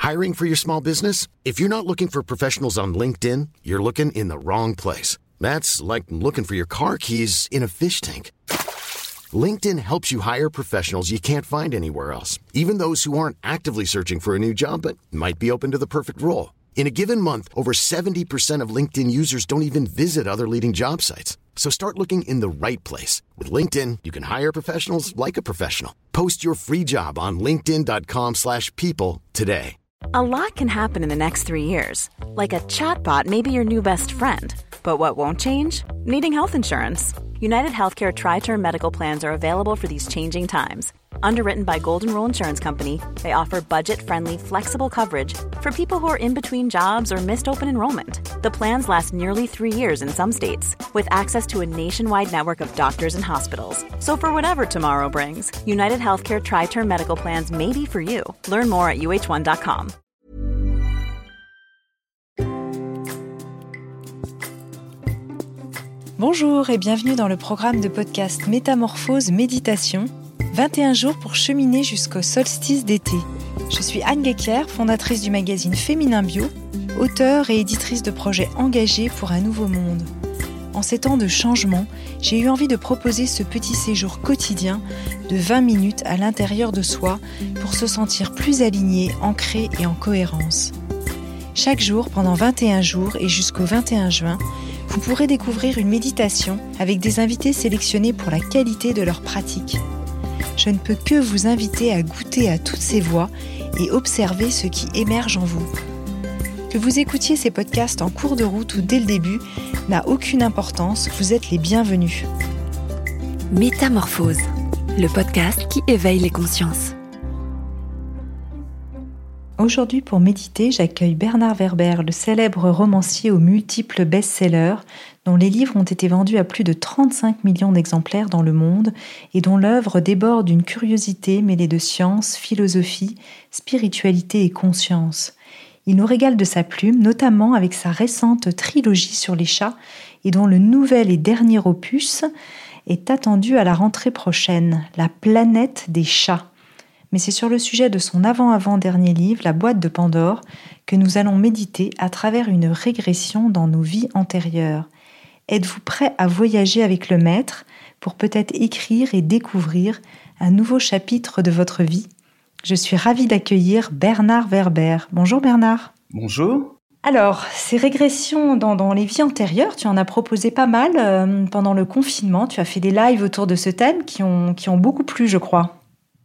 Hiring for your small business? If you're not looking for professionals on LinkedIn, you're looking in the wrong place. That's like looking for your car keys in a fish tank. LinkedIn helps you hire professionals you can't find anywhere else, even those who aren't actively searching for a new job but might be open to the perfect role. In a given month, over 70% of LinkedIn users don't even visit other leading job sites. So start looking in the right place. With LinkedIn, you can hire professionals like a professional. Post your free job on linkedin.com/people today. A lot can happen in the next 3 years. Like a chatbot may be your new best friend. But what won't change? Needing health insurance. United Healthcare Tri-Term Medical Plans are available for these changing times. Underwritten by Golden Rule Insurance Company, they offer budget-friendly, flexible coverage for people who are in between jobs or missed open enrollment. The plans last nearly 3 years in some states, with access to a nationwide network of doctors and hospitals. So for whatever tomorrow brings, United Healthcare Tri-Term Medical Plans may be for you. Learn more at uh1.com. Bonjour et bienvenue dans le programme de podcast Métamorphose Méditation, 21 jours pour cheminer jusqu'au solstice d'été. Je suis Anne Guéquière, fondatrice du magazine Féminin Bio, auteure et éditrice de projets engagés pour un nouveau monde. En ces temps de changement, j'ai eu envie de proposer ce petit séjour quotidien de 20 minutes à l'intérieur de soi pour se sentir plus aligné, ancré et en cohérence. Chaque jour, pendant 21 jours et jusqu'au 21 juin, vous pourrez découvrir une méditation avec des invités sélectionnés pour la qualité de leur pratique. Je ne peux que vous inviter à goûter à toutes ces voix et observer ce qui émerge en vous. Que vous écoutiez ces podcasts en cours de route ou dès le début n'a aucune importance, vous êtes les bienvenus. Métamorphose, le podcast qui éveille les consciences. Aujourd'hui, pour méditer, j'accueille Bernard Werber, le célèbre romancier aux multiples best-sellers, dont les livres ont été vendus à plus de 35 millions d'exemplaires dans le monde et dont l'œuvre déborde d'une curiosité mêlée de science, philosophie, spiritualité et conscience. Il nous régale de sa plume, notamment avec sa récente trilogie sur les chats et dont le nouvel et dernier opus est attendu à la rentrée prochaine, La planète des chats. Mais c'est sur le sujet de son avant-avant-dernier livre, La boîte de Pandore, que nous allons méditer à travers une régression dans nos vies antérieures. Êtes-vous prêt à voyager avec le maître pour peut-être écrire et découvrir un nouveau chapitre de votre vie ? Je suis ravie d'accueillir Bernard Werber. Bonjour Bernard. Bonjour. Alors, ces régressions dans les vies antérieures, tu en as proposé pas mal pendant le confinement. Tu as fait des lives autour de ce thème qui ont beaucoup plu, je crois.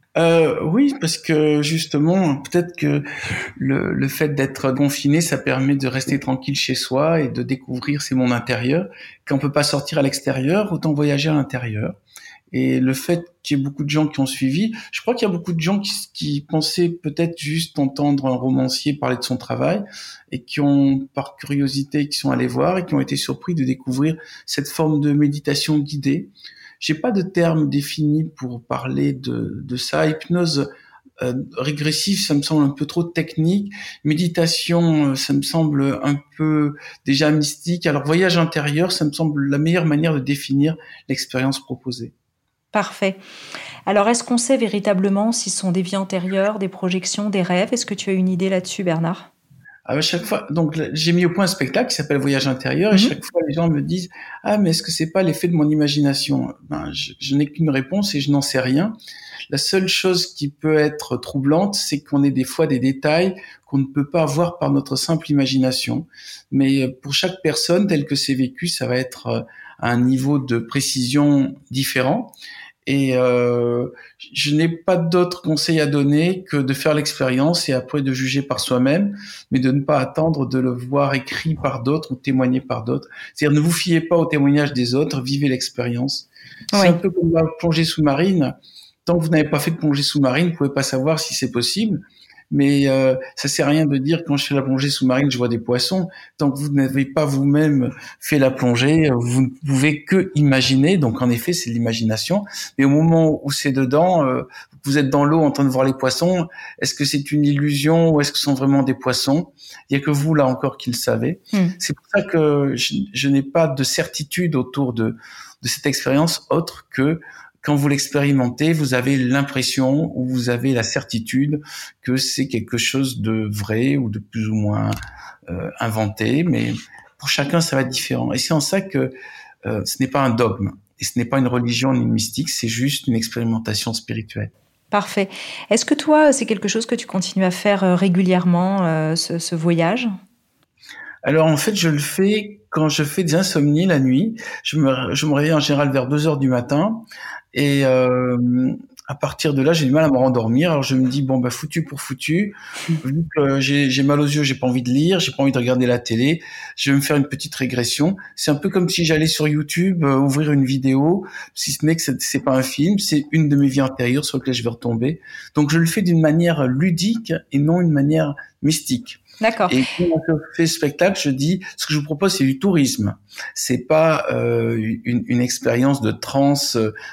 Oui, parce que justement, peut-être que le fait d'être confiné, ça permet de rester tranquille chez soi et de découvrir ces mondes intérieurs. Quand on peut pas sortir à l'extérieur, autant voyager à l'intérieur. Et le fait qu'il y ait beaucoup de gens qui ont suivi, je crois qu'il y a beaucoup de gens qui pensaient peut-être juste entendre un romancier parler de son travail et qui ont, par curiosité, qui sont allés voir et qui ont été surpris de découvrir cette forme de méditation guidée. J'ai pas de terme défini pour parler de ça. Hypnose régressive, ça me semble un peu trop technique. Méditation, ça me semble un peu déjà mystique. Alors voyage intérieur, ça me semble la meilleure manière de définir l'expérience proposée. Parfait. Alors, est-ce qu'on sait véritablement si ce sont des vies antérieures, des projections, des rêves ? Est-ce que tu as une idée là-dessus, Bernard ? À chaque fois, donc j'ai mis au point un spectacle qui s'appelle Voyage intérieur, et chaque fois les gens me disent « Ah, mais est-ce que c'est pas l'effet de mon imagination ?» Je n'ai qu'une réponse et je n'en sais rien. La seule chose qui peut être troublante, c'est qu'on ait des fois des détails qu'on ne peut pas voir par notre simple imagination. Mais pour chaque personne, tel que c'est vécu, ça va être à un niveau de précision différent. Et je n'ai pas d'autre conseil à donner que de faire l'expérience et après de juger par soi-même, mais de ne pas attendre de le voir écrit par d'autres ou témoigné par d'autres. C'est-à-dire, ne vous fiez pas au témoignage des autres, vivez l'expérience. Oui. C'est un peu comme la plongée sous-marine. Tant que vous n'avez pas fait de plongée sous-marine, vous ne pouvez pas savoir si c'est possible. Mais ça sert à rien de dire quand je fais la plongée sous-marine, je vois des poissons. Tant que vous n'avez pas vous-même fait la plongée, vous ne pouvez que imaginer. Donc en effet, c'est l'imagination. Mais au moment où c'est dedans, vous êtes dans l'eau en train de voir les poissons. Est-ce que c'est une illusion ou est-ce que ce sont vraiment des poissons ? Il n'y a que vous là encore qui le savez. C'est pour ça que je n'ai pas de certitude autour de cette expérience autre que quand vous l'expérimentez, vous avez l'impression ou vous avez la certitude que c'est quelque chose de vrai ou de plus ou moins inventé, mais pour chacun, ça va être différent. Et c'est en ça que ce n'est pas un dogme, et ce n'est pas une religion ni une mystique, c'est juste une expérimentation spirituelle. Parfait. Est-ce que toi, c'est quelque chose que tu continues à faire régulièrement, ce voyage? Alors en fait, je le fais quand je fais des insomnies la nuit. Je me réveille en général vers 2 heures du matin et à partir de là, j'ai du mal à me rendormir. Alors je me dis bon bah foutu pour foutu. Vu que j'ai mal aux yeux, j'ai pas envie de lire, j'ai pas envie de regarder la télé. Je vais me faire une petite régression. C'est un peu comme si j'allais sur YouTube ouvrir une vidéo, si ce n'est que c'est pas un film, c'est une de mes vies antérieures sur laquelle je vais retomber. Donc je le fais d'une manière ludique et non une manière mystique. D'accord. Et quand je fais ce spectacle, je dis, ce que je vous propose, c'est du tourisme. C'est pas une expérience de transe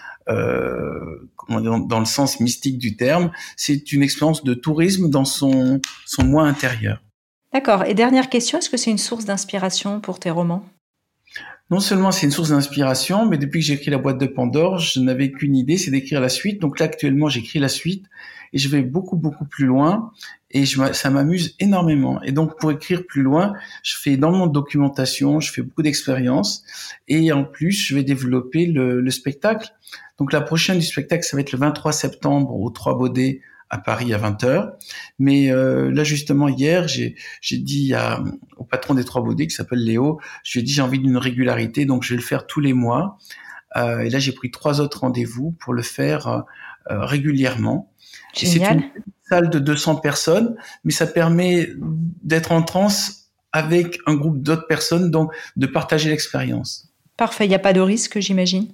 dans le sens mystique du terme. C'est une expérience de tourisme dans son moi intérieur. D'accord. Et dernière question, est-ce que c'est une source d'inspiration pour tes romans? Non seulement c'est une source d'inspiration, mais depuis que j'ai écrit La Boîte de Pandore, je n'avais qu'une idée, c'est d'écrire la suite. Donc là, actuellement, j'écris la suite et je vais beaucoup, beaucoup plus loin et ça m'amuse énormément. Et donc, pour écrire plus loin, je fais énormément de documentation, je fais beaucoup d'expériences et en plus, je vais développer le spectacle. Donc la prochaine du spectacle, ça va être le 23 septembre au 3 Baudets à Paris à 20h. Mais là, justement, hier, j'ai dit au patron des 3 Baudets, qui s'appelle Léo, je lui ai dit j'ai envie d'une régularité, donc je vais le faire tous les mois. Et là, j'ai pris 3 autres rendez-vous pour le faire régulièrement. Génial. Et c'est une salle de 200 personnes, mais ça permet d'être en transe avec un groupe d'autres personnes, donc de partager l'expérience. Parfait, il n'y a pas de risque, j'imagine?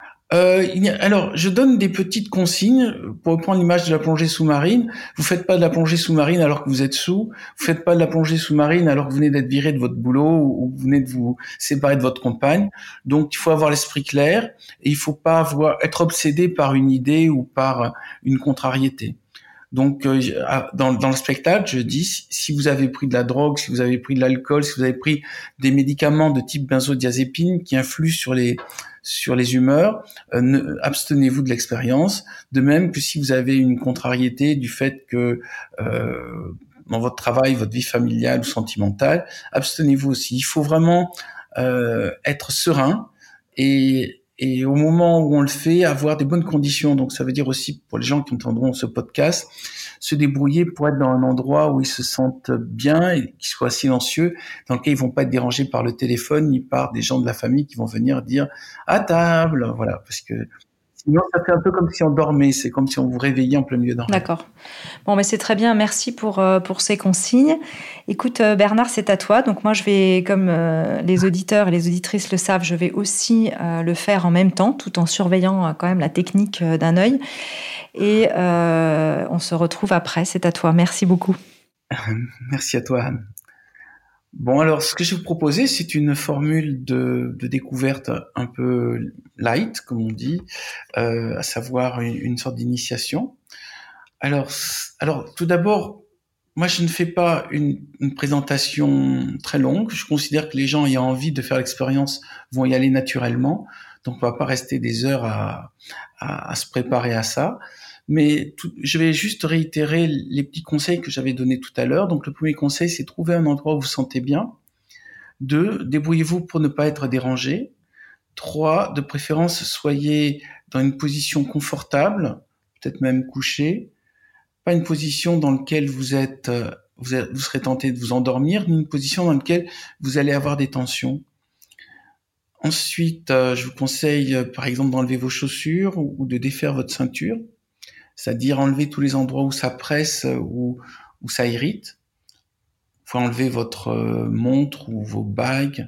Alors, je donne des petites consignes pour reprendre l'image de la plongée sous-marine. Vous faites pas de la plongée sous-marine alors que vous êtes sous. Vous faites pas de la plongée sous-marine alors que vous venez d'être viré de votre boulot ou vous venez de vous séparer de votre compagne. Donc, il faut avoir l'esprit clair et il faut pas être obsédé par une idée ou par une contrariété. Donc, dans le spectacle, je dis, si vous avez pris de la drogue, si vous avez pris de l'alcool, si vous avez pris des médicaments de type benzodiazépine qui influent sur les humeurs, abstenez-vous de l'expérience. De même que si vous avez une contrariété du fait que dans votre travail, votre vie familiale ou sentimentale, abstenez-vous aussi. Il faut vraiment être serein et au moment où on le fait, avoir des bonnes conditions. Donc ça veut dire aussi, pour les gens qui entendront ce podcast, se débrouiller pour être dans un endroit où ils se sentent bien et qui soit silencieux, dans lequel ils vont pas être dérangés par le téléphone ni par des gens de la famille qui vont venir dire à table, voilà, parce que sinon ça fait un peu comme si on dormait, c'est comme si on vous réveillait en plein milieu d'un rêve. D'accord. Bon, mais c'est très bien, merci pour ces consignes. Écoute, Bernard, c'est à toi. Donc moi, je vais, comme les auditeurs et les auditrices le savent, je vais aussi le faire en même temps, tout en surveillant quand même la technique d'un œil. Et on se retrouve après, c'est à toi. Merci beaucoup. Merci à toi, Anne. Bon, alors, ce que je vais vous proposer, c'est une formule de découverte un peu light, comme on dit, à savoir une sorte d'initiation. Alors, tout d'abord, moi, je ne fais pas une présentation très longue. Je considère que les gens ayant envie de faire l'expérience vont y aller naturellement. Donc, on va pas rester des heures à se préparer à ça. Mais je vais juste réitérer les petits conseils que j'avais donnés tout à l'heure. Donc, le premier conseil, c'est trouver un endroit où vous vous sentez bien. 2, débrouillez-vous pour ne pas être dérangé. 3, de préférence, soyez dans une position confortable, peut-être même couché. Pas une position dans laquelle vous serez tenté de vous endormir, ni une position dans laquelle vous allez avoir des tensions. Ensuite, je vous conseille, par exemple, d'enlever vos chaussures ou de défaire votre ceinture. C'est-à-dire enlever tous les endroits où ça presse ou ça irrite. Vous pouvez enlever votre montre ou vos bagues.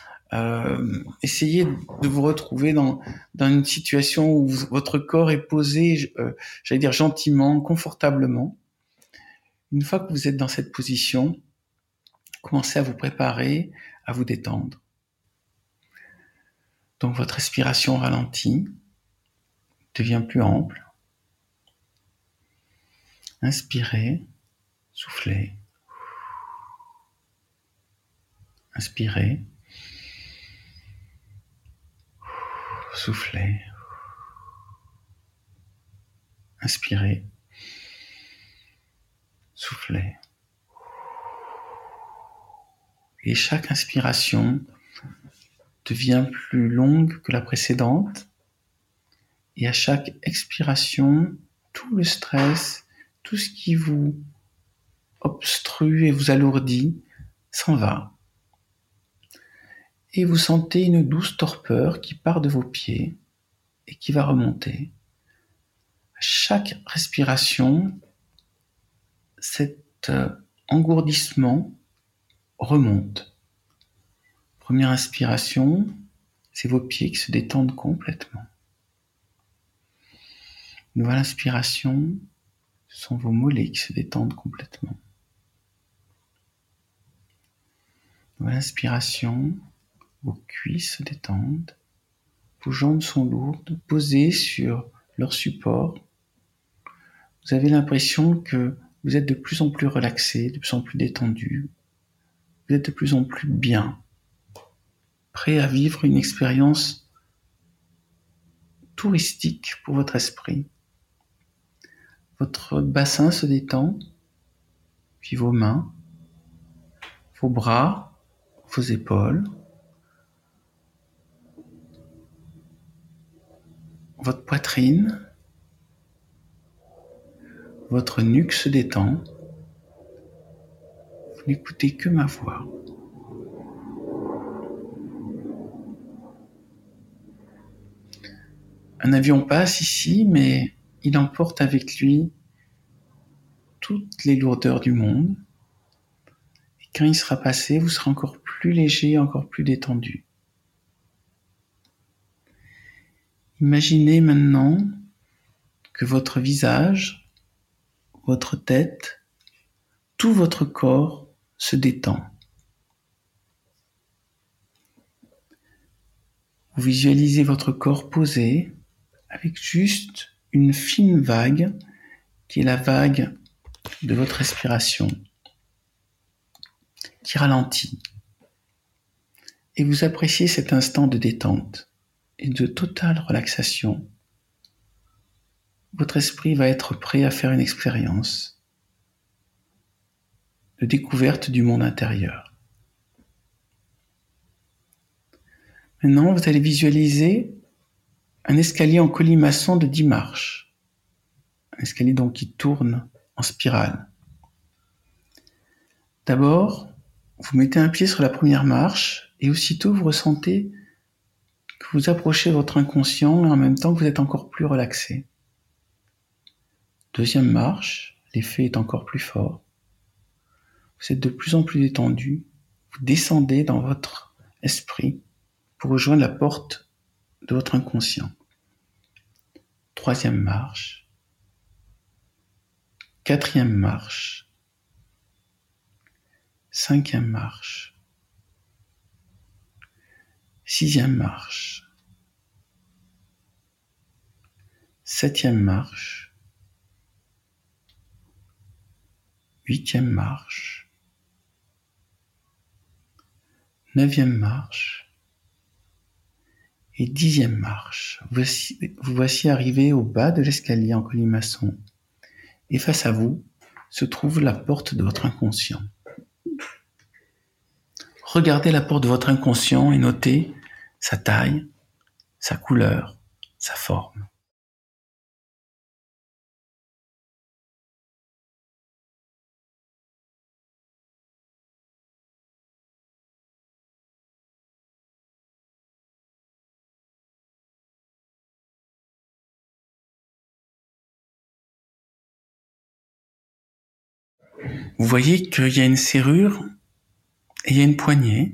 Essayez de vous retrouver dans une situation où votre corps est posé, j'allais dire gentiment, confortablement. Une fois que vous êtes dans cette position, commencez à vous préparer, à vous détendre. Donc votre respiration ralentit, devient plus ample. Inspirez, soufflez. Inspirez, soufflez. Inspirez. Soufflez. Et chaque inspiration devient plus longue que la précédente. Et à chaque expiration, tout le stress, tout ce qui vous obstrue et vous alourdit, s'en va. Et vous sentez une douce torpeur qui part de vos pieds et qui va remonter. À chaque respiration, cet engourdissement remonte. Première inspiration, c'est vos pieds qui se détendent complètement. Nouvelle inspiration, ce sont vos mollets qui se détendent complètement. Nouvelle inspiration, vos cuisses se détendent, vos jambes sont lourdes, posées sur leur support. Vous avez l'impression que vous êtes de plus en plus relaxé, de plus en plus détendu. Vous êtes de plus en plus bien, prêt à vivre une expérience touristique pour votre esprit. Votre bassin se détend, puis vos mains, vos bras, vos épaules, votre poitrine, votre nuque se détend. Vous n'écoutez que ma voix. Un avion passe ici, mais il emporte avec lui toutes les lourdeurs du monde. Et quand il sera passé, vous serez encore plus léger, encore plus détendu. Imaginez maintenant que votre visage, votre tête, tout votre corps se détend. Vous visualisez votre corps posé avec juste une fine vague qui est la vague de votre respiration qui ralentit. Et vous appréciez cet instant de détente et de totale relaxation. Votre esprit va être prêt à faire une expérience de découverte du monde intérieur. Maintenant, vous allez visualiser un escalier en colimaçon de 10 marches. Un escalier donc qui tourne en spirale. D'abord, vous mettez un pied sur la première marche et aussitôt vous ressentez que vous approchez votre inconscient et en même temps que vous êtes encore plus relaxé. Deuxième marche, l'effet est encore plus fort. Vous êtes de plus en plus détendu. Vous descendez dans votre esprit pour rejoindre la porte de votre inconscient. Troisième marche. Quatrième marche. Cinquième marche. Sixième marche. Septième marche. Huitième marche. Neuvième marche. Et 10e marche. Vous voici arrivé au bas de l'escalier en colimaçon. Et face à vous se trouve la porte de votre inconscient. Regardez la porte de votre inconscient et notez sa taille, sa couleur, sa forme. Vous voyez qu'il y a une serrure et il y a une poignée.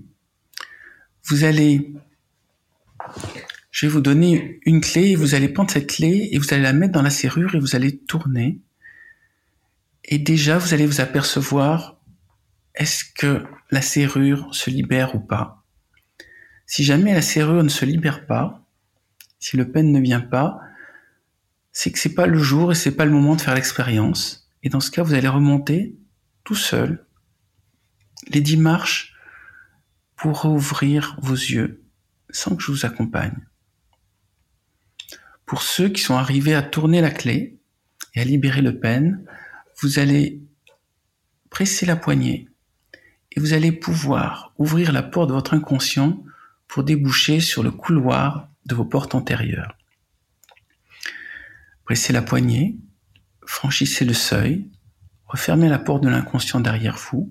Je vais vous donner une clé et vous allez prendre cette clé et vous allez la mettre dans la serrure et vous allez tourner. Et déjà, vous allez vous apercevoir, est-ce que la serrure se libère ou pas? Si jamais la serrure ne se libère pas, si le pen ne vient pas, c'est que c'est pas le jour et c'est pas le moment de faire l'expérience. Et dans ce cas, vous allez remonter tout seul les 10 marches pour rouvrir vos yeux sans que je vous accompagne. Pour ceux qui sont arrivés à tourner la clé, et à libérer le pen, vous allez presser la poignée et vous allez pouvoir ouvrir la porte de votre inconscient pour déboucher sur le couloir de vos portes antérieures. Pressez la poignée, franchissez le seuil, refermez la porte de l'inconscient derrière vous,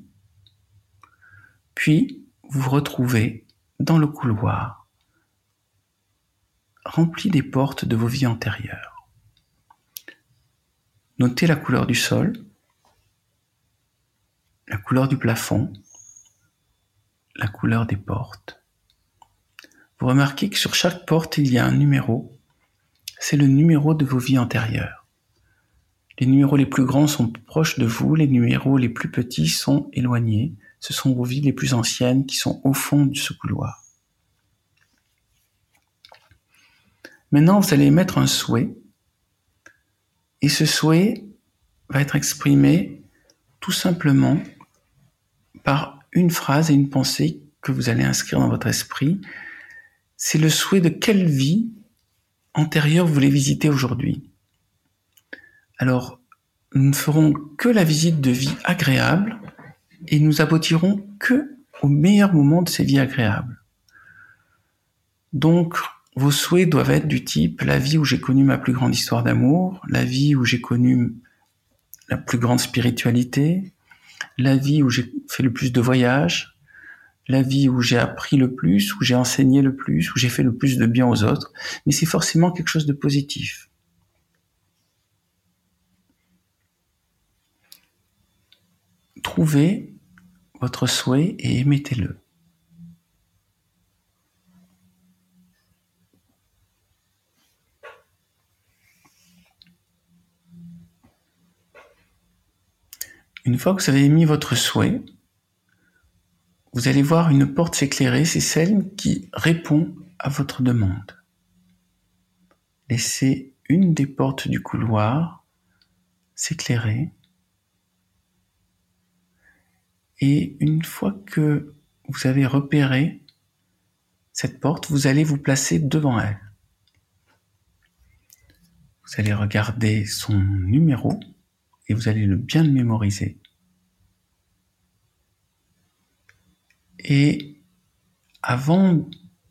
puis vous vous retrouvez dans le couloir, rempli des portes de vos vies antérieures. Notez la couleur du sol, la couleur du plafond, la couleur des portes. Vous remarquez que sur chaque porte, il y a un numéro. C'est le numéro de vos vies antérieures. Les numéros les plus grands sont proches de vous, les numéros les plus petits sont éloignés. Ce sont vos vies les plus anciennes qui sont au fond de ce couloir. Maintenant, vous allez émettre un souhait. Et ce souhait va être exprimé tout simplement par une phrase et une pensée que vous allez inscrire dans votre esprit. C'est le souhait de quelle vie antérieure vous voulez visiter aujourd'hui. Alors, nous ne ferons que la visite de vie agréable et nous aboutirons que au meilleur moment de ces vies agréables. Donc, vos souhaits doivent être du type la vie où j'ai connu ma plus grande histoire d'amour, la vie où j'ai connu la plus grande spiritualité, la vie où j'ai fait le plus de voyages, la vie où j'ai appris le plus, où j'ai enseigné le plus, où j'ai fait le plus de bien aux autres, mais c'est forcément quelque chose de positif. Trouvez votre souhait et émettez-le. Une fois que vous avez émis votre souhait, vous allez voir une porte s'éclairer, c'est celle qui répond à votre demande. Laissez une des portes du couloir s'éclairer. Et une fois que vous avez repéré cette porte, vous allez vous placer devant elle. Vous allez regarder son numéro et vous allez bien le mémoriser. Et avant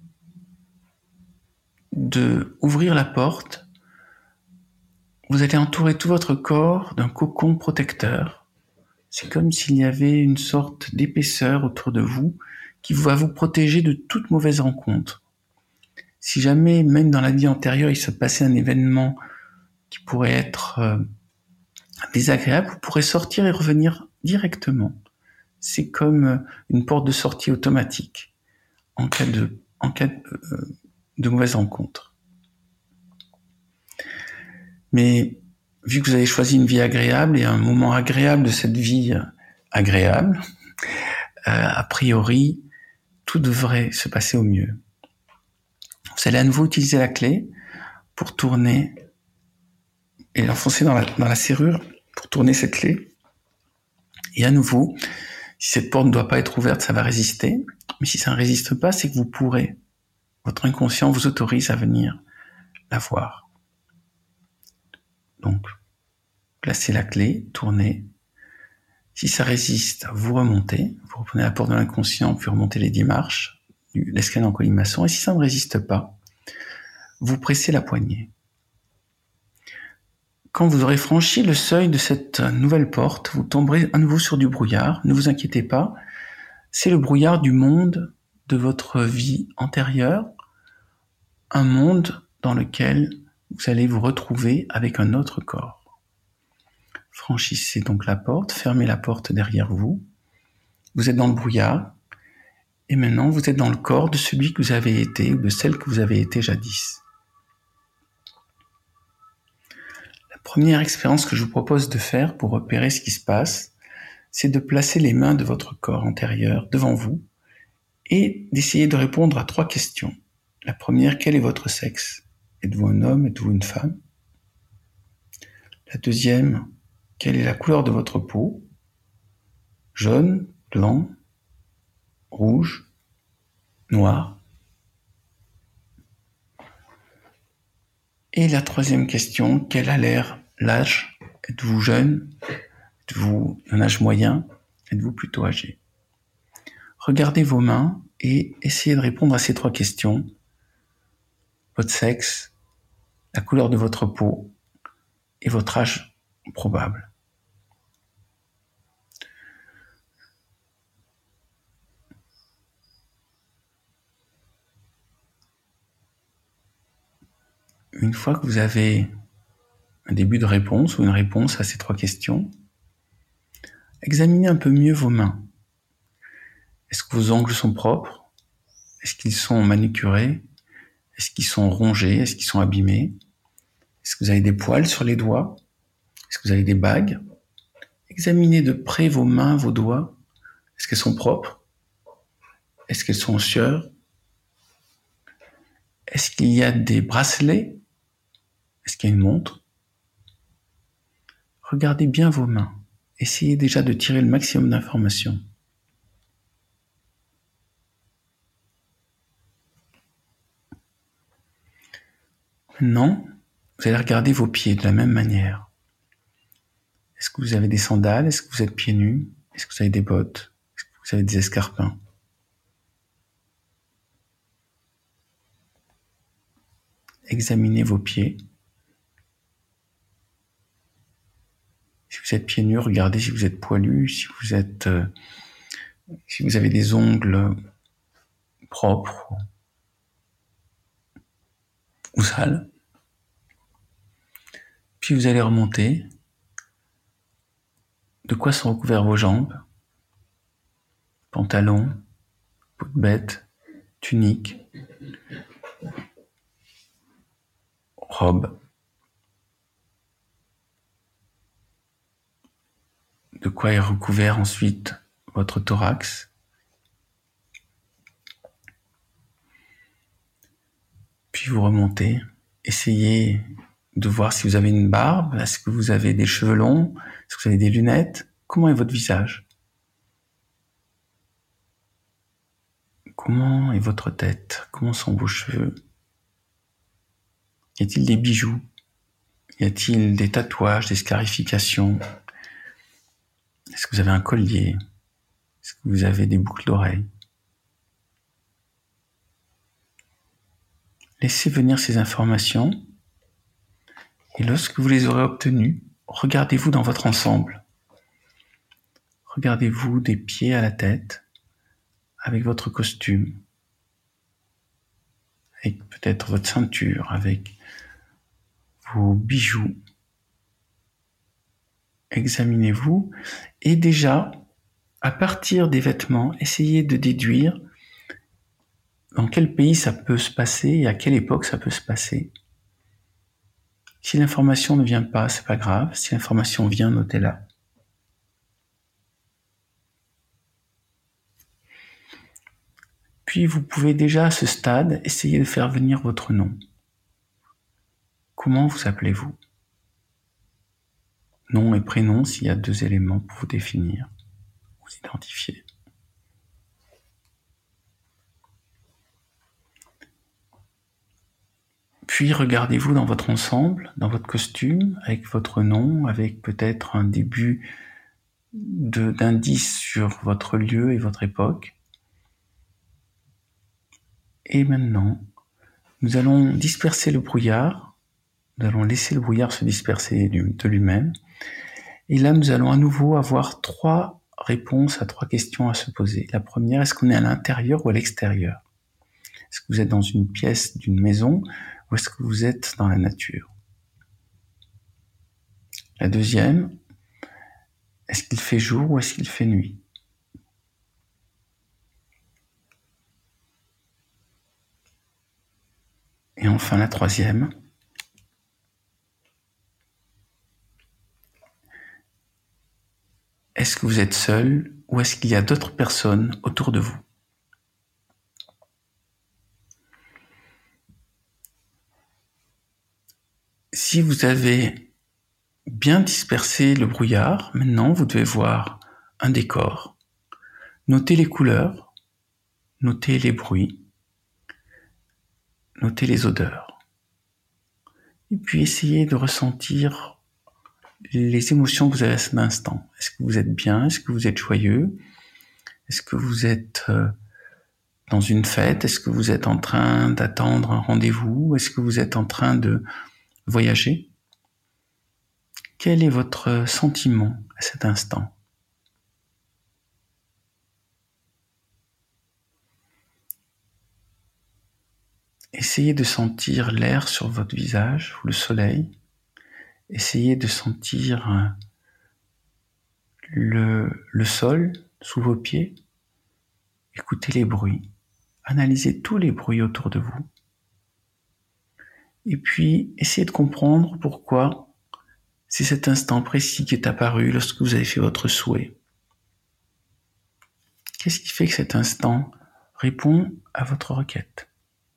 de ouvrir la porte, vous allez entourer tout votre corps d'un cocon protecteur. C'est comme s'il y avait une sorte d'épaisseur autour de vous qui va vous protéger de toute mauvaise rencontre. Si jamais, même dans la vie antérieure, il se passait un événement qui pourrait être désagréable, vous pourrez sortir et revenir directement. C'est comme une porte de sortie automatique en cas de mauvaise rencontre. Mais vu que vous avez choisi une vie agréable et un moment agréable de cette vie agréable, a priori, tout devrait se passer au mieux. Vous allez à nouveau utiliser la clé pour tourner et l'enfoncer dans la serrure pour tourner cette clé. Et à nouveau, si cette porte ne doit pas être ouverte, ça va résister. Mais si ça ne résiste pas, c'est que vous pourrez. Votre inconscient vous autorise à venir la voir. Donc, placez la clé, tournez. Si ça résiste, vous remontez. Vous reprenez la porte de l'inconscient, puis remontez les 10 marches, l'escalier en colimaçon. Et si ça ne résiste pas, vous pressez la poignée. Quand vous aurez franchi le seuil de cette nouvelle porte, vous tomberez à nouveau sur du brouillard. Ne vous inquiétez pas, c'est le brouillard du monde de votre vie antérieure, un monde dans lequel vous allez vous retrouver avec un autre corps. Franchissez donc la porte, fermez la porte derrière vous. Vous êtes dans le brouillard, et maintenant vous êtes dans le corps de celui que vous avez été ou de celle que vous avez été jadis. Première expérience que je vous propose de faire pour repérer ce qui se passe, c'est de placer les mains de votre corps antérieur devant vous et d'essayer de répondre à 3 questions. La première, quel est votre sexe ? Êtes-vous un homme ? Êtes-vous une femme ? La deuxième, quelle est la couleur de votre peau ? Jaune, blanc, rouge, noir ? Et la troisième question, quel a l'air l'âge Êtes-vous jeune? Êtes-vous d'un âge moyen? Êtes-vous plutôt âgé? Regardez vos mains et essayez de répondre à ces 3 questions. Votre sexe, la couleur de votre peau et votre âge probable. Une fois que vous avez un début de réponse ou une réponse à ces 3 questions, examinez un peu mieux vos mains. Est-ce que vos ongles sont propres? Est-ce qu'ils sont manucurés? Est-ce qu'ils sont rongés? Est-ce qu'ils sont abîmés? Est-ce que vous avez des poils sur les doigts? Est-ce que vous avez des bagues? Examinez de près vos mains, vos doigts. Est-ce qu'elles sont propres? Est-ce qu'elles sont en sueur? Est-ce qu'il y a des bracelets? Est-ce qu'il y a une montre? Regardez bien vos mains. Essayez déjà de tirer le maximum d'informations. Maintenant, vous allez regarder vos pieds de la même manière. Est-ce que vous avez des sandales? Est-ce que vous êtes pieds nus? Est-ce que vous avez des bottes? Est-ce que vous avez des escarpins? Examinez vos pieds. Si vous êtes pieds nus, regardez si vous êtes poilu, si vous avez des ongles propres ou sales. Puis vous allez remonter. De quoi sont recouverts vos jambes? Pantalon, peau de bête, tunique, robe. De quoi est recouvert ensuite votre thorax. Puis vous remontez. Essayez de voir si vous avez une barbe. Est-ce que vous avez des cheveux longs? Est-ce que vous avez des lunettes? Comment est votre visage? Comment est votre tête? Comment sont vos cheveux? Y a-t-il des bijoux? Y a-t-il des tatouages, des scarifications? Est-ce que vous avez un collier? Est-ce que vous avez des boucles d'oreilles? Laissez venir ces informations et lorsque vous les aurez obtenues, regardez-vous dans votre ensemble. Regardez-vous des pieds à la tête avec votre costume, avec peut-être votre ceinture, avec vos bijoux. Examinez-vous et déjà, à partir des vêtements, essayez de déduire dans quel pays ça peut se passer et à quelle époque ça peut se passer. Si l'information ne vient pas, c'est pas grave. Si l'information vient, notez-la. Puis vous pouvez déjà à ce stade essayer de faire venir votre nom. Comment vous appelez-vous? Nom et prénom s'il y a 2 éléments pour vous définir, vous identifier. Puis regardez-vous dans votre ensemble, dans votre costume, avec votre nom, avec peut-être un début d'indice sur votre lieu et votre époque. Et maintenant, nous allons disperser le brouillard. Nous allons laisser le brouillard se disperser de lui-même. Et là, nous allons à nouveau avoir 3 réponses à 3 questions à se poser. La première, est-ce qu'on est à l'intérieur ou à l'extérieur? Est-ce que vous êtes dans une pièce d'une maison ou est-ce que vous êtes dans la nature? La deuxième, est-ce qu'il fait jour ou est-ce qu'il fait nuit? Et enfin la troisième, est-ce que vous êtes seul ou est-ce qu'il y a d'autres personnes autour de vous? Si vous avez bien dispersé le brouillard, maintenant vous devez voir un décor. Notez les couleurs, notez les bruits, notez les odeurs. Et puis essayez de ressentir les émotions que vous avez à cet instant. Est-ce que vous êtes bien? Est-ce que vous êtes joyeux? Est-ce que vous êtes dans une fête? Est-ce que vous êtes en train d'attendre un rendez-vous? Est-ce que vous êtes en train de voyager? Quel est votre sentiment à cet instant? Essayez de sentir l'air sur votre visage ou le soleil. Essayez de sentir le sol sous vos pieds. Écoutez les bruits. Analysez tous les bruits autour de vous. Et puis, essayez de comprendre pourquoi c'est cet instant précis qui est apparu lorsque vous avez fait votre souhait. Qu'est-ce qui fait que cet instant répond à votre requête?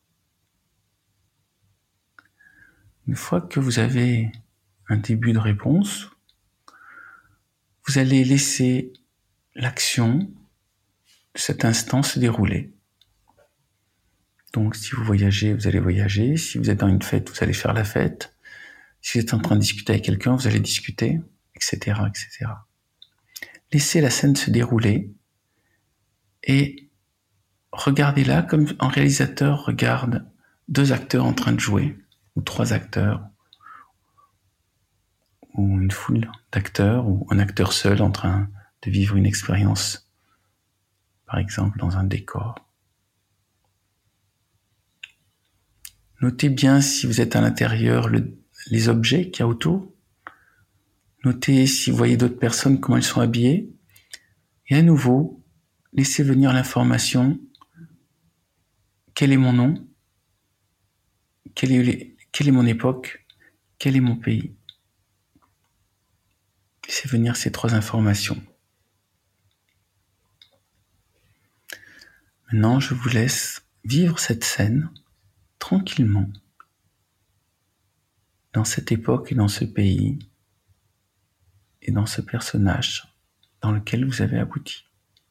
Une fois que vous avez un début de réponse, vous allez laisser l'action de cet instant se dérouler. Donc, si vous voyagez, vous allez voyager. Si vous êtes dans une fête, vous allez faire la fête. Si vous êtes en train de discuter avec quelqu'un, vous allez discuter, etc., etc. Laissez la scène se dérouler et regardez-la comme un réalisateur regarde 2 acteurs en train de jouer, ou 3 acteurs, ou une foule d'acteurs, ou un acteur seul en train de vivre une expérience, par exemple dans un décor. Notez bien si vous êtes à l'intérieur les objets qu'il y a autour. Notez si vous voyez d'autres personnes, comment elles sont habillées. Et à nouveau, laissez venir l'information. Quel est mon nom? Quelle est mon époque? Quel est mon pays? Laissez venir ces 3 informations. Maintenant, je vous laisse vivre cette scène tranquillement dans cette époque et dans ce pays et dans ce personnage dans lequel vous avez abouti.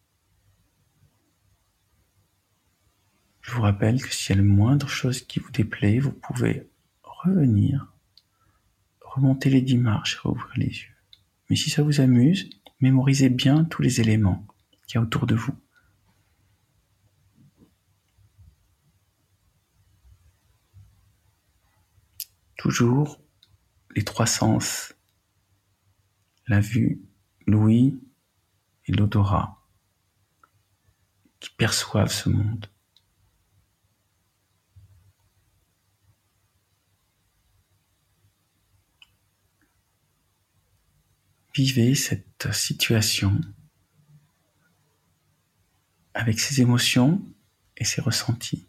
Je vous rappelle que s'il y a le moindre chose qui vous déplaît, vous pouvez revenir, remonter les 10 marches et rouvrir les yeux. Mais si ça vous amuse, mémorisez bien tous les éléments qu'il y a autour de vous. Toujours les 3 sens, la vue, l'ouïe et l'odorat, qui perçoivent ce monde. Vivez cette situation avec ses émotions et ses ressentis.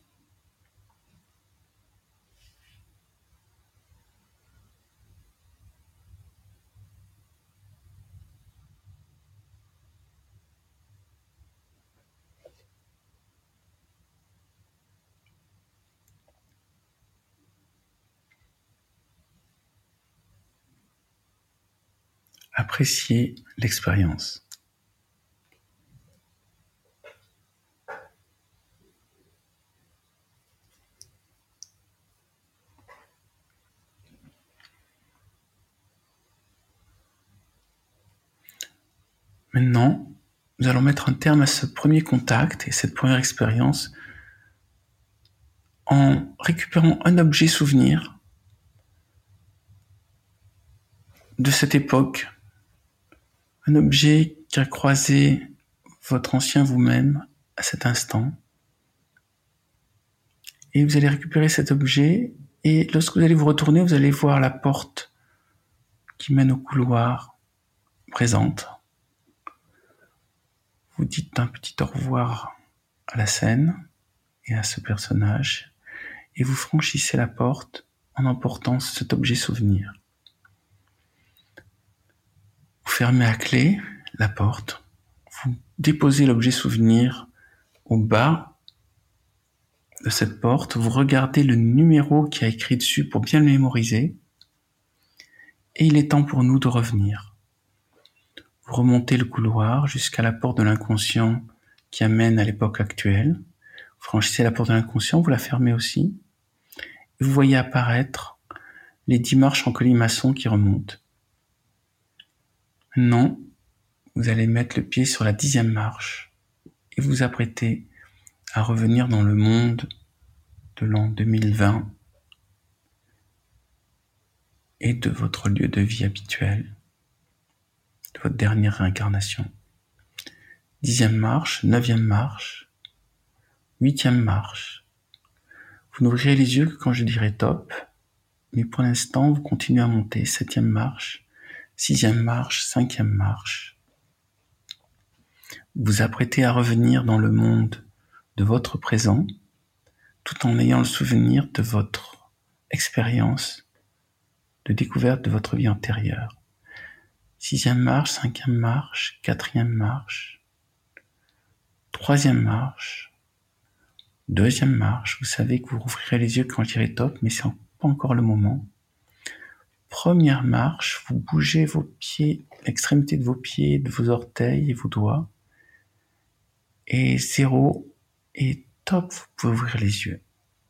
Appréciez l'expérience. Maintenant, nous allons mettre un terme à ce premier contact et cette première expérience en récupérant un objet souvenir de cette époque, un objet qui a croisé votre ancien vous-même à cet instant. Et vous allez récupérer cet objet et lorsque vous allez vous retourner, vous allez voir la porte qui mène au couloir présente. Vous dites un petit au revoir à la scène et à ce personnage et vous franchissez la porte en emportant cet objet souvenir. Vous fermez à clé la porte, vous déposez l'objet souvenir au bas de cette porte, vous regardez le numéro qui a écrit dessus pour bien le mémoriser et il est temps pour nous de revenir. Vous remontez le couloir jusqu'à la porte de l'inconscient qui amène à l'époque actuelle. Vous franchissez la porte de l'inconscient, vous la fermez aussi. Et vous voyez apparaître les 10 marches en colimaçon qui remontent. Maintenant, vous allez mettre le pied sur la 10e marche et vous apprêter à revenir dans le monde de l'an 2020 et de votre lieu de vie habituel, de votre dernière réincarnation. 10e marche, 9e marche, 8e marche. Vous n'ouvrirez les yeux que quand je dirai top, mais pour l'instant, vous continuez à monter. 7e marche, 6e marche, 5e marche. Vous vous apprêtez à revenir dans le monde de votre présent, tout en ayant le souvenir de votre expérience de découverte de votre vie antérieure. 6e marche, 5e marche, 4e marche, 3e marche, 2e marche. Vous savez que vous rouvrirez les yeux quand je dirai top, mais c'est pas encore le moment. 1re marche, vous bougez vos pieds, l'extrémité de vos pieds, de vos orteils et vos doigts. Et 0 et top, vous pouvez ouvrir les yeux.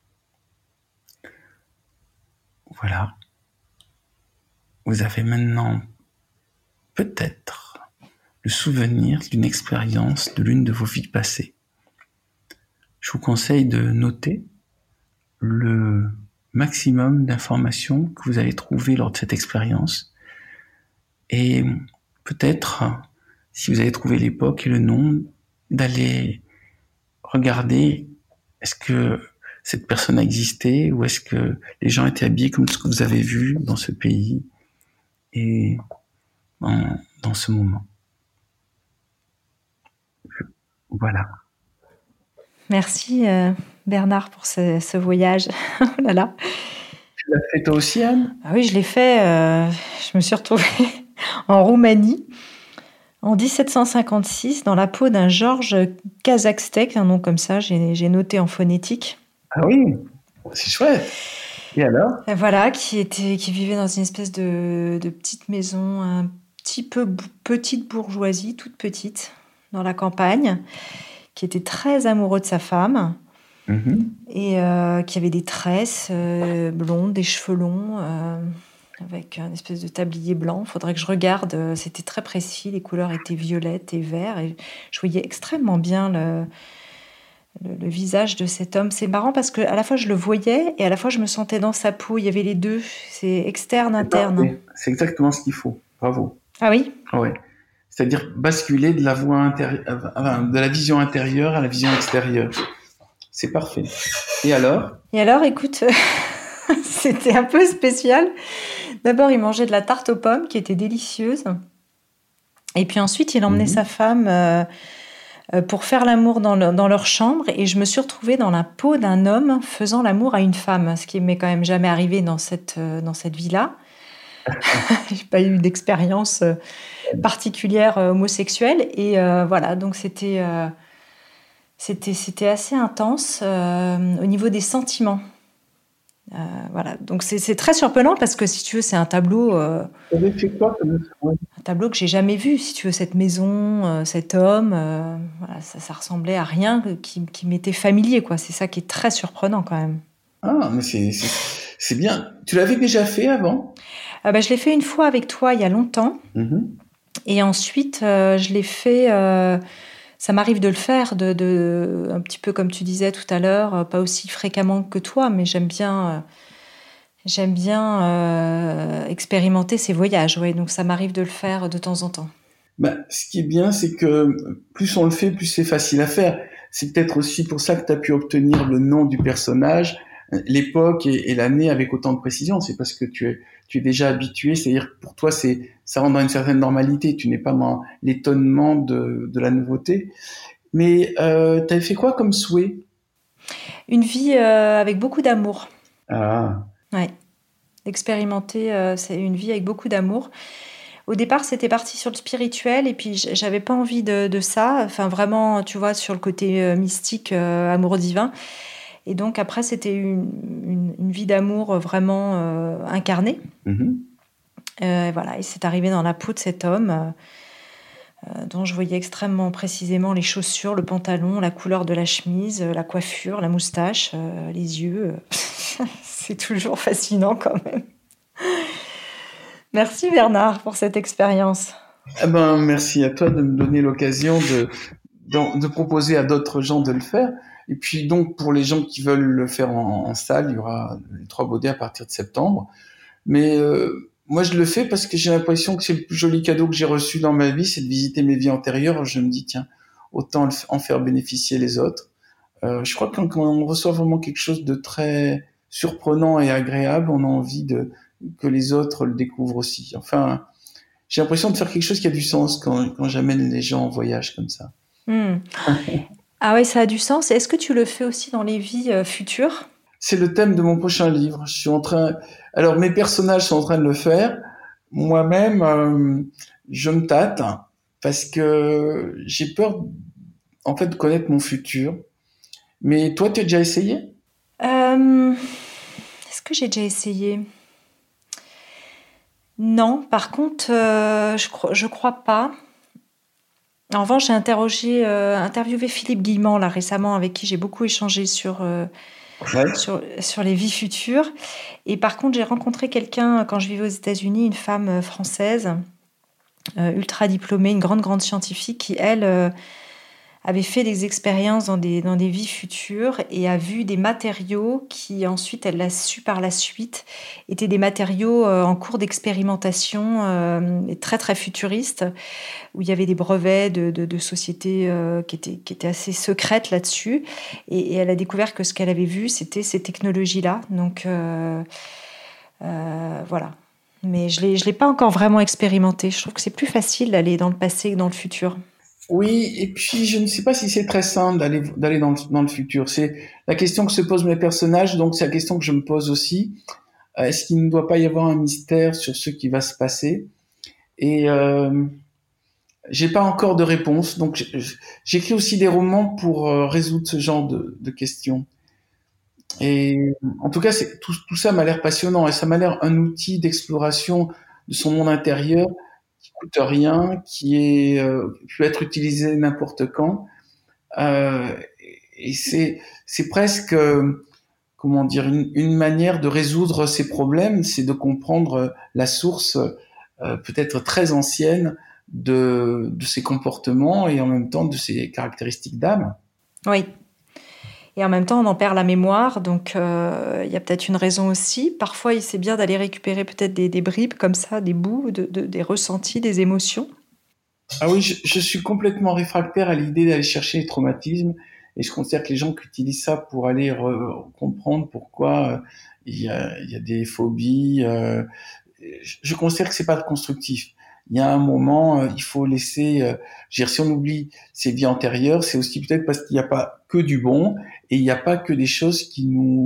Voilà. Vous avez maintenant peut-être le souvenir d'une expérience de l'une de vos vies passées. Je vous conseille de noter le maximum d'informations que vous allez trouver lors de cette expérience. Et peut-être, si vous avez trouvé l'époque et le nom, d'aller regarder est-ce que cette personne a existé ou est-ce que les gens étaient habillés comme ce que vous avez vu dans ce pays et dans ce moment. Voilà. Merci Bernard pour ce voyage. Oh là là. Tu l'as fait toi aussi, Anne ? Ah oui, je l'ai fait. Je me suis retrouvée en Roumanie en 1756 dans la peau d'un Georges Kazakstek, un nom comme ça, j'ai noté en phonétique. Ah oui, c'est chouette. Et alors ? Et voilà, qui vivait dans une espèce de petite maison, un petit peu petite bourgeoisie, toute petite, dans la campagne, qui était très amoureux de sa femme. Et qui avait des tresses blondes, des cheveux longs, avec un espèce de tablier blanc. Il faudrait que je regarde, c'était très précis, les couleurs étaient violettes et verts, et je voyais extrêmement bien le visage de cet homme. C'est marrant parce qu'à la fois je le voyais et à la fois je me sentais dans sa peau, il y avait les deux, c'est externe, interne. C'est exactement ce qu'il faut, bravo. Ah oui ? Ouais. C'est-à-dire basculer de la voie de la vision intérieure à la vision extérieure. C'est parfait. Et alors, écoute, c'était un peu spécial. D'abord, il mangeait de la tarte aux pommes qui était délicieuse. Et puis ensuite, il emmenait sa femme pour faire l'amour dans leur chambre. Et je me suis retrouvée dans la peau d'un homme faisant l'amour à une femme, ce qui m'est quand même jamais arrivé dans cette vie-là. J'ai pas eu d'expérience particulière homosexuelle. Et voilà, donc c'était assez intense au niveau des sentiments. Voilà, donc c'est très surprenant parce que si tu veux, c'est un tableau. T'avais fait quoi comme ça ? Un tableau que j'ai jamais vu. Si tu veux, cette maison, cet homme, voilà, ça ressemblait à rien qui m'était familier, quoi. C'est ça qui est très surprenant quand même. Ah, mais c'est bien. Tu l'avais déjà fait avant ? Je l'ai fait une fois avec toi il y a longtemps. Et ensuite, je l'ai fait. Ça m'arrive de le faire, un petit peu comme tu disais tout à l'heure, pas aussi fréquemment que toi, mais j'aime bien expérimenter ces voyages. Ouais, donc ça m'arrive de le faire de temps en temps. Ce qui est bien, c'est que plus on le fait, plus c'est facile à faire. C'est peut-être aussi pour ça que tu as pu obtenir le nom du personnage, l'époque et l'année avec autant de précision. C'est parce que tu es déjà habitué, c'est-à-dire pour toi, ça rentre dans une certaine normalité. Tu n'es pas dans l'étonnement de la nouveauté. Mais t'avais fait quoi comme souhait ? Une vie avec beaucoup d'amour. Ah. Ouais. Expérimenter, c'est une vie avec beaucoup d'amour. Au départ, c'était parti sur le spirituel, et puis j'avais pas envie de ça. Enfin, vraiment, tu vois, sur le côté mystique, amour divin. Et donc après, c'était une vie d'amour vraiment incarnée. Voilà, et c'est arrivé dans la peau de cet homme dont je voyais extrêmement précisément les chaussures, le pantalon, la couleur de la chemise, la coiffure, la moustache, les yeux. C'est toujours fascinant quand même. Merci Bernard pour cette expérience. Eh ben, merci à toi de me donner l'occasion de proposer à d'autres gens de le faire. Et puis donc, pour les gens qui veulent le faire en salle, il y aura les 3 baudets à partir de septembre. Mais moi, je le fais parce que j'ai l'impression que c'est le plus joli cadeau que j'ai reçu dans ma vie, c'est de visiter mes vies antérieures. Je me dis, tiens, autant en faire bénéficier les autres. Je crois que quand on reçoit vraiment quelque chose de très surprenant et agréable, on a envie que les autres le découvrent aussi. Enfin, j'ai l'impression de faire quelque chose qui a du sens quand j'amène les gens en voyage comme ça. Ah oui, ça a du sens. Est-ce que tu le fais aussi dans les vies futures? C'est le thème de mon prochain livre. Alors mes personnages sont en train de le faire. Moi-même, je me tâte parce que j'ai peur, en fait, de connaître mon futur. Mais toi, tu as déjà essayé? Est-ce que j'ai déjà essayé? Non, par contre, je crois pas. En revanche, j'ai interviewé Philippe Guillemant là récemment, avec qui j'ai beaucoup échangé Ouais. sur les vies futures. Et par contre, j'ai rencontré quelqu'un quand je vivais aux États-Unis, une femme française, ultra diplômée, une grande scientifique, qui elle avait fait des expériences dans des vies futures et a vu des matériaux qui ensuite, elle l'a su par la suite, étaient des matériaux en cours d'expérimentation, et très futuristes, où il y avait des brevets de sociétés qui étaient assez secrètes là-dessus. Et elle a découvert que ce qu'elle avait vu, c'était ces technologies-là. Donc voilà. Mais je l'ai pas encore vraiment expérimenté. Je trouve que c'est plus facile d'aller dans le passé que dans le futur. Oui, et puis je ne sais pas si c'est très simple d'aller dans le futur. C'est la question que se posent mes personnages, donc c'est la question que je me pose aussi. Est-ce qu'il ne doit pas y avoir un mystère sur ce qui va se passer? Et j'ai pas encore de réponse, donc j'écris aussi des romans pour résoudre ce genre de questions. Et en tout cas, tout ça m'a l'air passionnant et ça m'a l'air un outil d'exploration de son monde intérieur qui coûte rien, qui peut être utilisé n'importe quand. Euh, et c'est presque, comment dire, une manière de résoudre ces problèmes, c'est de comprendre la source peut-être très ancienne de ces comportements et en même temps de ces caractéristiques d'âme. Oui. Et en même temps, on en perd la mémoire, donc il y a peut-être une raison aussi. Parfois, c'est bien d'aller récupérer peut-être des bribes comme ça, des bouts, des ressentis, des émotions. Ah oui, je suis complètement réfractaire à l'idée d'aller chercher les traumatismes et je considère que les gens qui utilisent ça pour aller comprendre pourquoi il y a des phobies, je considère que c'est pas constructif. Il y a un moment, il faut laisser. Je veux dire, si on oublie ses vies antérieures, c'est aussi peut-être parce qu'il n'y a pas que du bon et il n'y a pas que des choses qui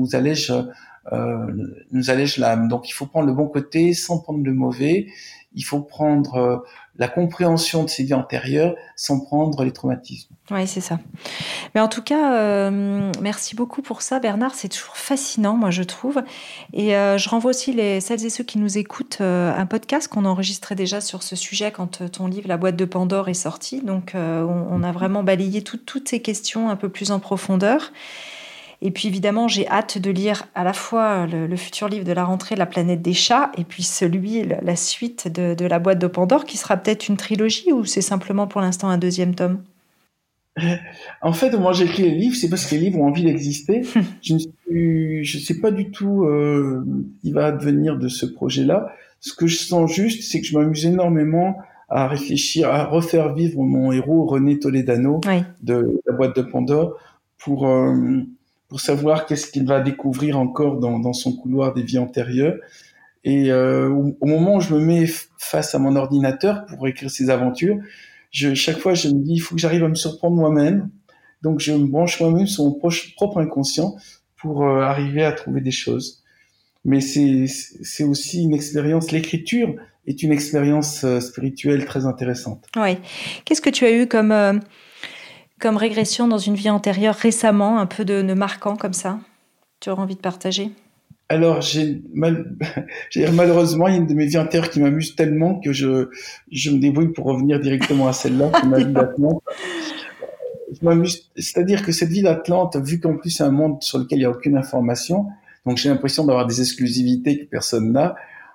nous allègent l'âme. Donc, il faut prendre le bon côté sans prendre le mauvais. Il faut prendre la compréhension de ses vies antérieures sans prendre les traumatismes. Oui, c'est ça. Mais en tout cas, merci beaucoup pour ça, Bernard. C'est toujours fascinant, moi, je trouve. Et je renvoie aussi celles et ceux qui nous écoutent un podcast qu'on a enregistré déjà sur ce sujet quand ton livre La boîte de Pandore est sorti. Donc, on a vraiment balayé toutes ces questions un peu plus en profondeur. Et puis évidemment, j'ai hâte de lire à la fois le futur livre de la rentrée, La planète des chats, et puis la suite de La boîte de Pandore, qui sera peut-être une trilogie, ou c'est simplement pour l'instant un 2e tome? En fait, moi j'écris les livres, c'est parce que les livres ont envie d'exister. Je sais pas du tout ce qui va advenir de ce projet-là. Ce que je sens juste, c'est que je m'amuse énormément à réfléchir, à refaire vivre mon héros René Toledano Oui. de La boîte de Pandore pour savoir qu'est-ce qu'il va découvrir encore dans son couloir des vies antérieures. Et au moment où je me mets face à mon ordinateur pour écrire ces aventures, chaque fois, je me dis, il faut que j'arrive à me surprendre moi-même. Donc, je me branche moi-même sur mon propre inconscient pour arriver à trouver des choses. Mais c'est aussi une expérience, l'écriture est une expérience spirituelle très intéressante. Oui. Qu'est-ce que tu as eu comme régression dans une vie antérieure récemment, un peu de marquant comme ça? Tu aurais envie de partager? Alors, malheureusement, il y a une de mes vies antérieures qui m'amuse tellement que je me débrouille pour revenir directement à celle-là, c'est ma vie d'Atlante. Je m'amuse, c'est-à-dire que cette vie d'Atlante, vu qu'en plus c'est un monde sur lequel il n'y a aucune information, donc j'ai l'impression d'avoir des exclusivités que personne n'a.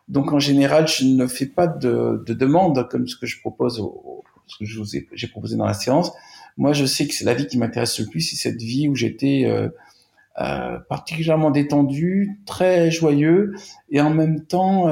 Donc en général, je ne fais pas de demande comme ce que je propose, ce que j'ai proposé dans la séance. Moi, je sais que c'est la vie qui m'intéresse le plus, c'est cette vie où j'étais particulièrement détendu, très joyeux, et en même temps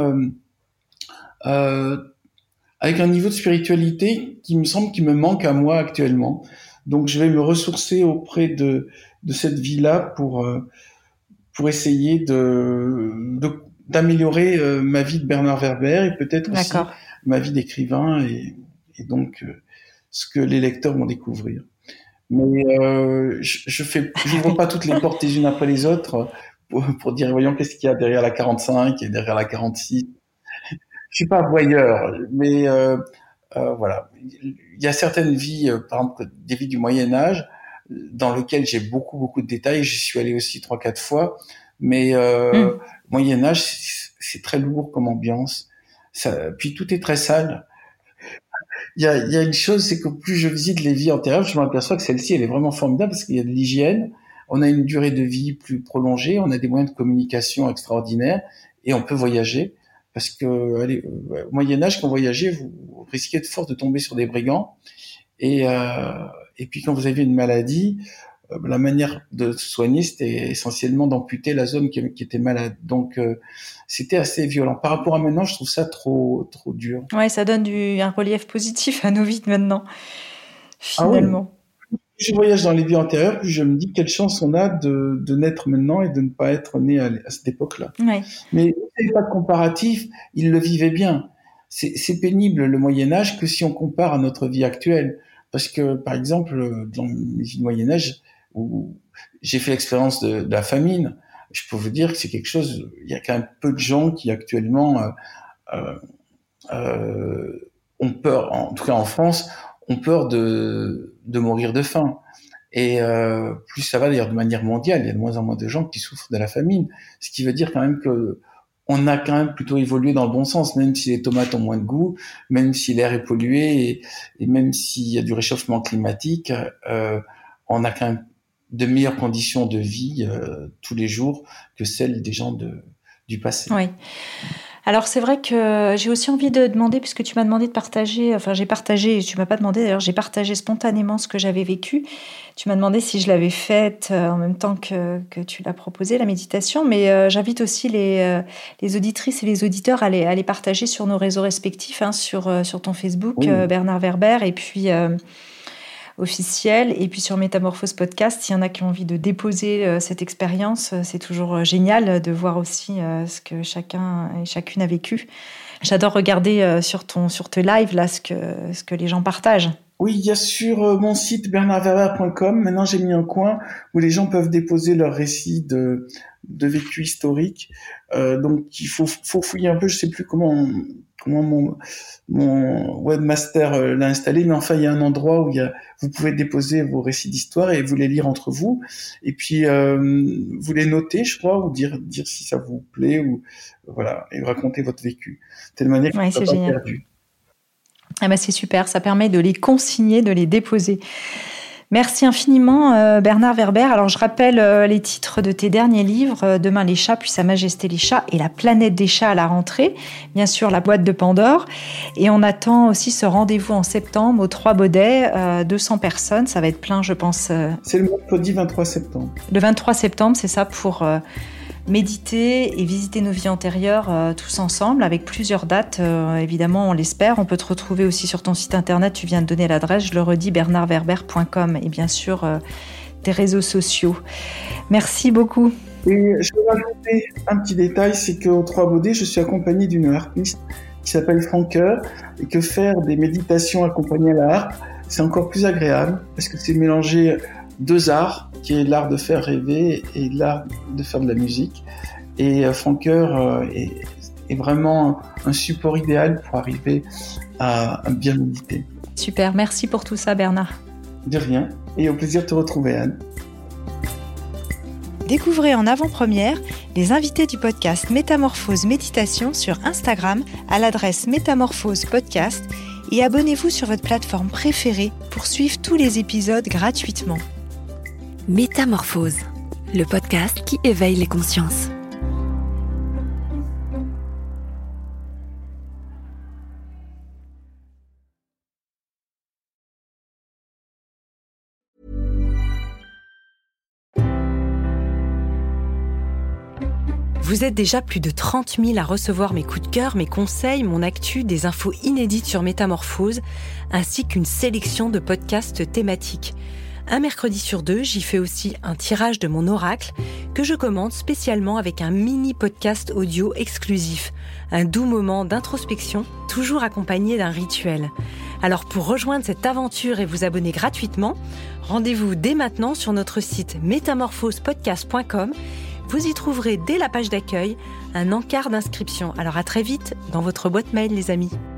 avec un niveau de spiritualité qui me manque à moi actuellement. Donc je vais me ressourcer auprès de cette vie-là pour essayer d'améliorer ma vie de Bernard Werber et peut-être aussi ma vie d'écrivain et donc ce que les lecteurs vont découvrir. Mais je n'ouvre pas toutes les portes les unes après les autres pour dire voyons qu'est-ce qu'il y a derrière la 45 et derrière la 46. Je suis pas voyeur, mais voilà. Il y a certaines vies, par exemple des vies du Moyen Âge, dans lesquelles j'ai beaucoup de détails. J'y suis allé aussi 3-4 fois, mais Moyen Âge, c'est très lourd comme ambiance. Puis tout est très sale. Il y a une chose, c'est que plus je visite les vies antérieures, je m'aperçois que celle-ci, elle est vraiment formidable parce qu'il y a de l'hygiène, on a une durée de vie plus prolongée, on a des moyens de communication extraordinaires et on peut voyager. Parce que au Moyen-Âge, quand vous voyagez, vous risquez de force de tomber sur des brigands. Et puis quand vous avez une maladie, la manière de se soigner, c'était essentiellement d'amputer la zone qui était malade. Donc c'était assez violent. Par rapport à maintenant, je trouve ça trop dur. Ouais, ça donne un relief positif à nos vies de maintenant, finalement. Ah oui. Plus je voyage dans les vies antérieures, plus je me dis quelle chance on a de naître maintenant et de ne pas être né à cette époque-là. Ouais. Mais il n'y a pas de comparatif, ils le vivaient bien. C'est pénible le Moyen-Âge que si on compare à notre vie actuelle. Parce que, par exemple, dans les vies du Moyen-Âge, où j'ai fait l'expérience de la famine, je peux vous dire que c'est quelque chose, il y a quand même peu de gens qui actuellement ont peur, en tout cas en France, ont peur de mourir de faim. Et plus ça va d'ailleurs de manière mondiale, il y a de moins en moins de gens qui souffrent de la famine. Ce qui veut dire quand même que on a quand même plutôt évolué dans le bon sens, même si les tomates ont moins de goût, même si l'air est pollué et même s'il y a du réchauffement climatique, on a quand même de meilleures conditions de vie tous les jours que celles des gens du passé. Oui. Alors c'est vrai que j'ai aussi envie de demander, puisque tu m'as demandé de partager, tu m'as pas demandé d'ailleurs, j'ai partagé spontanément ce que j'avais vécu. Tu m'as demandé si je l'avais faite en même temps que tu l'as proposé, la méditation, mais j'invite aussi les auditrices et les auditeurs à les partager sur nos réseaux respectifs, sur ton Facebook, oui. Bernard Werber, et puis officiel, et puis sur Métamorphose Podcast, s'il y en a qui ont envie de déposer cette expérience, c'est toujours génial de voir aussi ce que chacun et chacune a vécu. J'adore regarder sur tes lives là ce que les gens partagent. Oui, il y a sur mon site bernardwerber.com, maintenant j'ai mis un coin où les gens peuvent déposer leurs récits de vécu historique. Donc il faut fouiller un peu, je sais plus comment mon webmaster l'a installé, mais enfin il y a un endroit où vous pouvez déposer vos récits d'histoire et vous les lire entre vous, et puis vous les noter, je crois, ou dire si ça vous plaît, ou voilà, et raconter votre vécu. De telle manière que vous ne soyez pas perdu. Ah ben c'est super, ça permet de les consigner, de les déposer. Merci infiniment Bernard Werber. Alors je rappelle les titres de tes derniers livres, Demain les chats, puis Sa Majesté les chats et La planète des chats à la rentrée. Bien sûr, La boîte de Pandore. Et on attend aussi ce rendez-vous en septembre aux Trois Baudets, 200 personnes, ça va être plein je pense. C'est le mercredi 23 septembre. Le 23 septembre, c'est ça, pour méditer et visiter nos vies antérieures tous ensemble, avec plusieurs dates, évidemment on l'espère. On peut te retrouver aussi sur ton site internet, tu viens de donner l'adresse, je le redis, bernardwerber.com, et bien sûr tes réseaux sociaux. Merci beaucoup. Et je veux rajouter un petit détail, c'est qu'aux Trois Baudets, je suis accompagné d'une harpiste qui s'appelle Francoeur, et que faire des méditations accompagnées à la harpe, c'est encore plus agréable, parce que c'est mélanger deux arts, qui est l'art de faire rêver et l'art de faire de la musique. Et Francoeur est vraiment un support idéal pour arriver à bien méditer. Super, merci pour tout ça Bernard. De rien, et au plaisir de te retrouver Anne. Découvrez en avant-première les invités du podcast Métamorphose Méditation sur Instagram à l'adresse Métamorphose Podcast, et abonnez-vous sur votre plateforme préférée pour suivre tous les épisodes gratuitement. Métamorphose, le podcast qui éveille les consciences. Vous êtes déjà plus de 30 000 à recevoir mes coups de cœur, mes conseils, mon actu, des infos inédites sur Métamorphose, ainsi qu'une sélection de podcasts thématiques. Un mercredi sur 2, j'y fais aussi un tirage de mon oracle que je commente spécialement avec un mini podcast audio exclusif. Un doux moment d'introspection, toujours accompagné d'un rituel. Alors pour rejoindre cette aventure et vous abonner gratuitement, rendez-vous dès maintenant sur notre site métamorphospodcast.com. Vous y trouverez dès la page d'accueil un encart d'inscription. Alors à très vite dans votre boîte mail les amis.